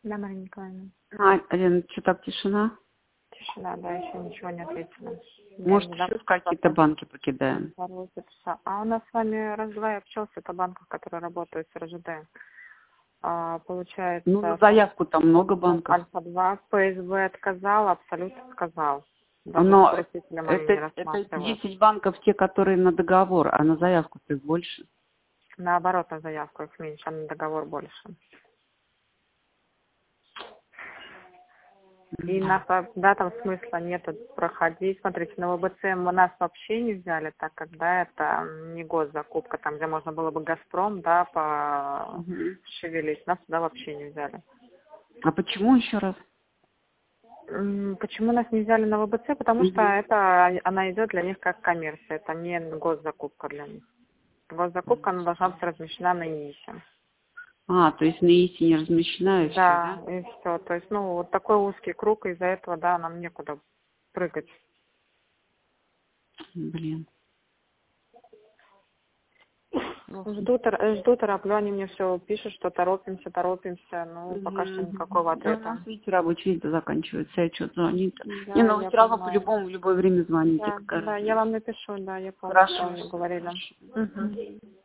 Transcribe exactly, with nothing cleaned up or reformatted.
Да, Мария Николаевна. А, Лена, что так тишина? Тишина, да, еще ничего не ответила. Может, еще какие-то банки покидаем? А у нас с вами раз-два я общался, это банков, которые работают с РЖД. А, получается... Ну, на заявку там много банков. Альфа-два, ПСБ отказал, Абсолют сказал. Даже Но просителя мои не это, это рассматривают. десять банков, те, которые на договор, а на заявку-то их больше. Наоборот, на заявку их меньше, а на договор больше. И нас, да, там смысла нету проходить. Смотрите, на ВБЦ мы нас вообще не взяли, так как, да, это не госзакупка, там, где можно было бы Газпром, да, пошевелить. Угу. Нас туда вообще не взяли. А почему еще раз? Почему нас не взяли на ВБЦ? Потому угу. что это, она идет для них как коммерция, это не госзакупка для них. Госзакупка, она должна быть размещена на ИИСе. А, то есть на ИИСе не размещена и все, да? Да, и все. То есть, ну, вот такой узкий круг, из-за этого, да, нам некуда прыгать. Блин. Жду, жду, тороплю, они мне все пишут, что торопимся, торопимся, ну, угу. пока что никакого ответа. Ну, у нас, видите, рабочий день заканчивается, я что-то звонит. Да, не, ну, вы все равно понимаю. по-любому в любое время звоните. Да, да, я вам напишу, да, я помню, Хорошо, что вы мне говорили. хорошо. Угу.